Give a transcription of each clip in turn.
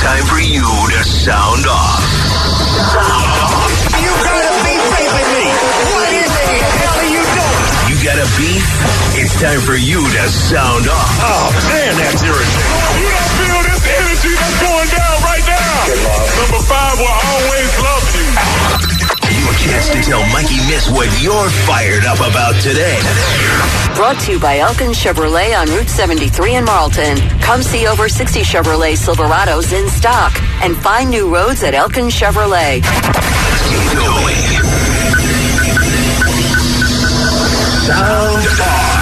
time for you to sound off. You gotta be raping me! What in the hell are you doing? You got a beef? It's time for you to sound off. Oh, man, that's irritating. You don't feel this energy that's going down right now. Number 5 will always love you. Your chance to tell Mikey Miss what you're fired up about today. Brought to you by Elkin Chevrolet on Route 73 in Marlton. Come see over 60 Chevrolet Silverados in stock and find new roads at Elkin Chevrolet. Keep going. Sound off.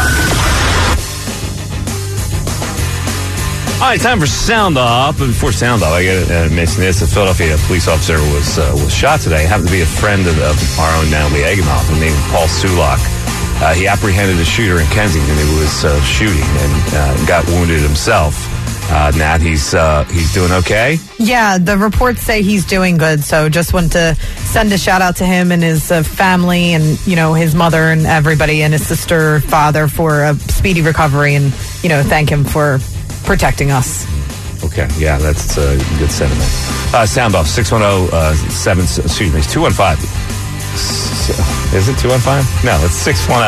All right, time for Sound Off. But before Sound Off, I got to mention this. A Philadelphia police officer was shot today. Happened to be a friend of our own Natalie Eggenhoff, named Paul Sulak. He apprehended a shooter in Kensington who was shooting and got wounded himself. Nat, he's doing okay? Yeah, the reports say he's doing good. So just want to send a shout out to him and his family and, his mother and everybody and his sister, father for a speedy recovery and, thank him for protecting us. Okay, yeah, that's a good sentiment. Sound off, 215. Is it 215? No, it's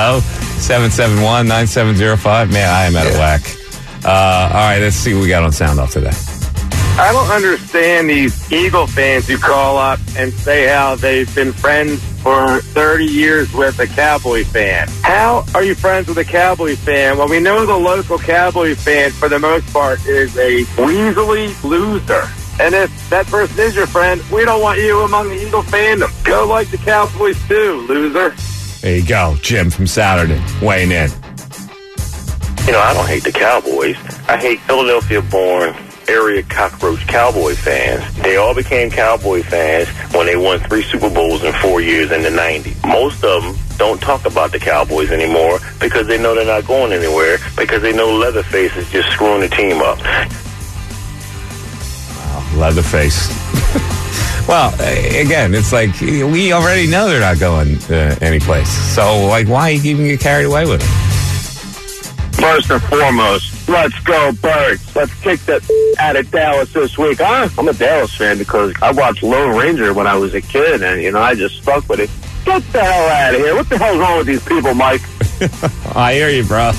610-771-9705. Man, I am out of whack. All right, let's see what we got on Sound Off today. I don't understand these Eagle fans who call up and say how they've been friends for 30 years with a Cowboy fan. How are you friends with a Cowboy fan? Well, we know the local Cowboy fan, for the most part, is a weaselly loser. And if that person is your friend, we don't want you among the Eagle fandom. Go like the Cowboys do, loser. There you go, Jim from Saturday, weighing in. I don't hate the Cowboys. I hate Philadelphia-born area cockroach Cowboy fans. They all became Cowboy fans when they won 3 Super Bowls in 4 years in the 90s. Most of them don't talk about the Cowboys anymore because they know they're not going anywhere, because they know Leatherface is just screwing the team up. Wow, Leatherface. Well, again, it's like we already know they're not going anyplace. So, why even get carried away with it? First and foremost, let's go Birds. Let's kick that out of Dallas this week, huh? I'm a Dallas fan because I watched Lone Ranger when I was a kid, and, I just stuck with it. Get the hell out of here. What the hell's wrong with these people, Mike? I hear you, bro.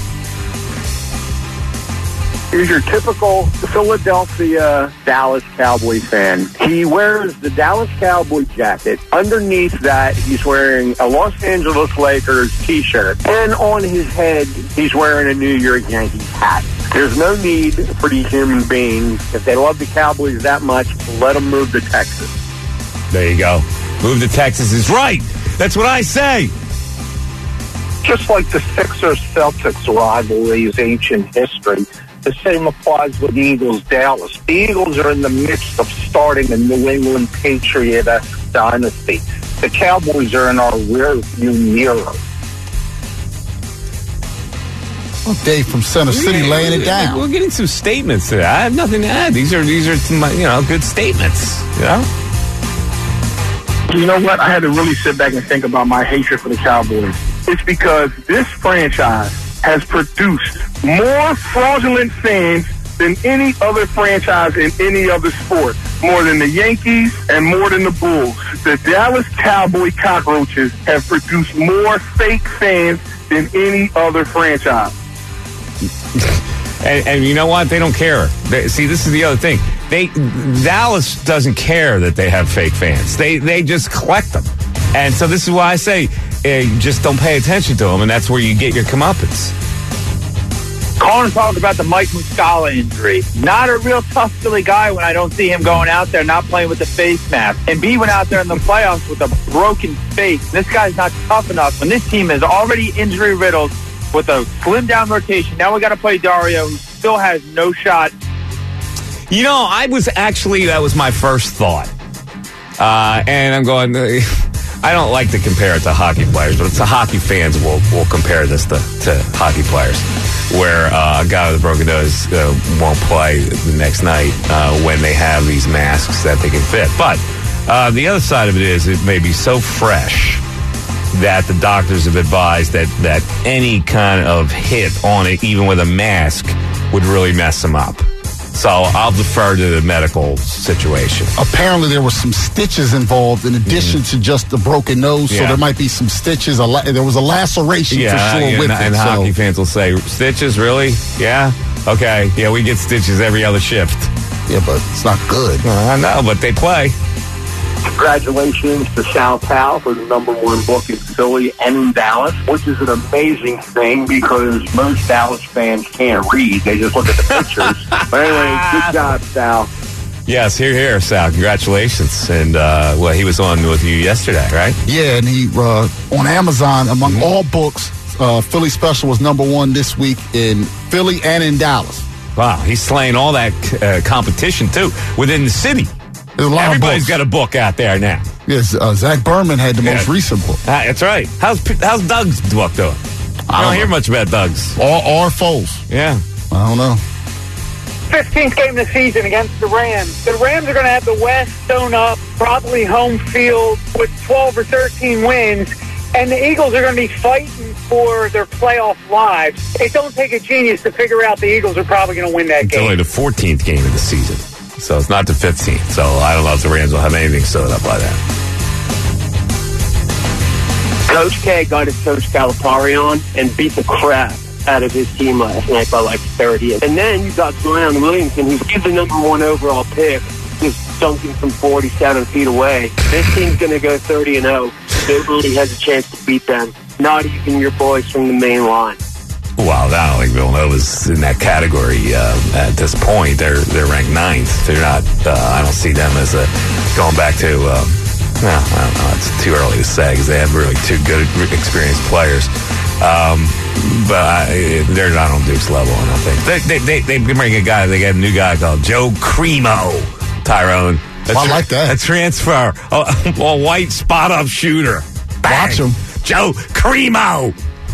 Here's your typical Philadelphia Dallas Cowboy fan. He wears the Dallas Cowboy jacket. Underneath that, he's wearing a Los Angeles Lakers t-shirt. And on his head, he's wearing a New York Yankees hat. There's no need for these human beings. If they love the Cowboys that much, let them move to Texas. There you go. Move to Texas is right. That's what I say. Just like the Sixers-Celtics rivalry is ancient history, the same applies with the Eagles-Dallas. The Eagles are in the midst of starting a New England Patriot-esque dynasty. The Cowboys are in our rearview mirror. Well, Dave from Center City laying it down. We're getting some statements today. I have nothing to add. These are some, good statements. You know what? I had to really sit back and think about my hatred for the Cowboys. It's because this franchise has produced more fraudulent fans than any other franchise in any other sport. More than the Yankees and more than the Bulls. The Dallas Cowboy Cockroaches have produced more fake fans than any other franchise. And you know what? They don't care. See, this is the other thing. Dallas doesn't care that they have fake fans. They just collect them. And so this is why I say you just don't pay attention to them, and that's where you get your comeuppance. Colin talked about the Mike Muscala injury. Not a real tough Philly guy when I don't see him going out there not playing with the face mask. And B went out there in the playoffs with a broken face. This guy's not tough enough. When this team is already injury riddled with a slim down rotation, now we got to play Dario, who still has no shot. That was my first thought. And I'm going, I don't like to compare it to hockey players, but it's the hockey fans will compare this to hockey players, where a guy with a broken nose won't play the next night when they have these masks that they can fit. But the other side of it is it may be so fresh that the doctors have advised that any kind of hit on it, even with a mask, would really mess them up. So I'll defer to the medical situation. Apparently, there were some stitches involved in addition to just the broken nose. So there might be some stitches. There was a laceration for sure with it. And hockey fans will say, stitches, really? Yeah? Okay. Yeah, we get stitches every other shift. Yeah, but it's not good. I know, but they play. Congratulations to Sal Pal for the #1 book in Philly and in Dallas, which is an amazing thing because most Dallas fans can't read. They just look at the pictures. But anyway, good job, Sal. Yes, here, Sal. Congratulations. And, he was on with you yesterday, right? Yeah, and he, on Amazon, among all books, Philly Special was #1 this week in Philly and in Dallas. Wow, he's slaying all that competition, too, within the city. Everybody's got a book out there now. Yes, Zach Berman had the most recent book. That's right. How's Doug's book doing? I don't hear much about Doug's. Or Foles. Yeah. I don't know. 15th game of the season against the Rams. The Rams are going to have the West sewn up, probably home field with 12 or 13 wins. And the Eagles are going to be fighting for their playoff lives. It don't take a genius to figure out the Eagles are probably going to win that game. It's only the 14th game of the season. So it's not the 15th. So I don't know if the Rams will have anything sewed up by that. Coach K got his Coach Calipari on and beat the crap out of his team last night by like 30. And then you got Zion Williamson, who's the #1 overall pick, just dunking from 47 feet away. This team's going to go 30-0. Nobody has a chance to beat them. Not even your boys from the main line. Well, I don't think Villanova's in that category at this point. They're ranked 9th. They're not. I don't see them as going back to. I don't know. It's too early to say because they have really two good, experienced players. But they're not on Duke's level. I don't think they bring a guy. They got a new guy called Joe Cremo. Tyrone. I like that. A transfer. A white spot-up shooter. Bang. Watch him. Joe Cremo.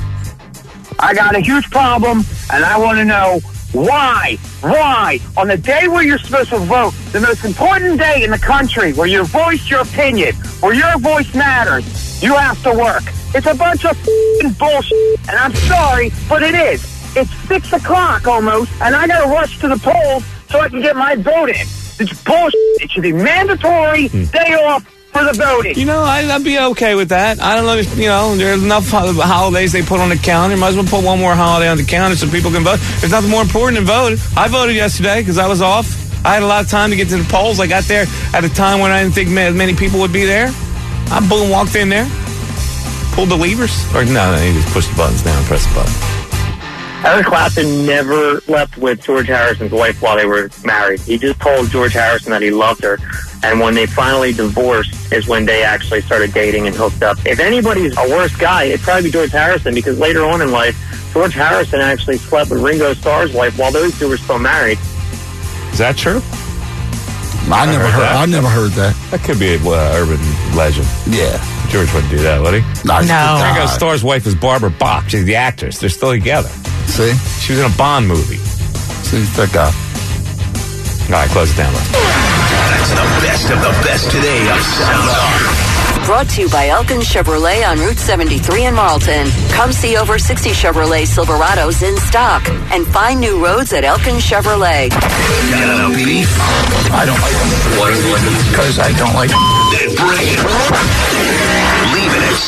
I got a huge problem, and I want to know why, on the day where you're supposed to vote, the most important day in the country, where you voice your opinion, where your voice matters, you have to work. It's a bunch of bullshit, and I'm sorry, but it is. It's 6 o'clock almost, and I got to rush to the polls so I can get my vote in. It's bullshit. It should be mandatory day off for the voting. You know, I'd be okay with that. I don't know, there's enough holidays they put on the calendar. Might as well put one more holiday on the calendar so people can vote. There's nothing more important than voting. I voted yesterday because I was off. I had a lot of time to get to the polls. I got there at a time when I didn't think many people would be there. I walked in there, pulled the levers. Or no, you just push the buttons down and press the button. Eric Clapton never slept with George Harrison's wife while they were married. He just told George Harrison that he loved her. And when they finally divorced is when they actually started dating and hooked up. If anybody's a worse guy, it'd probably be George Harrison, because later on in life, George Harrison actually slept with Ringo Starr's wife while those two were still married. Is that true? I never heard that. That could be an urban legend. Yeah. George wouldn't do that, would he? No. Ringo Starr's wife is Barbara Bach. She's the actress. They're still together. See? She was in a Bond movie. See, that guy. All right, close it down. That's the best of the best today of Sound Off. Brought to you by Elkin Chevrolet on Route 73 in Marlton. Come see over 60 Chevrolet Silverados in stock and find new roads at Elkin Chevrolet. Got no beef? I don't like them. Why? Because I don't like them. Then bring it. Leave it at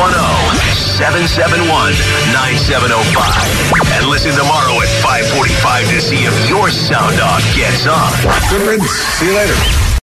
610-771-9705. And listen tomorrow at 5:45 to see if your Sound Off gets on. Good riddance. See you later.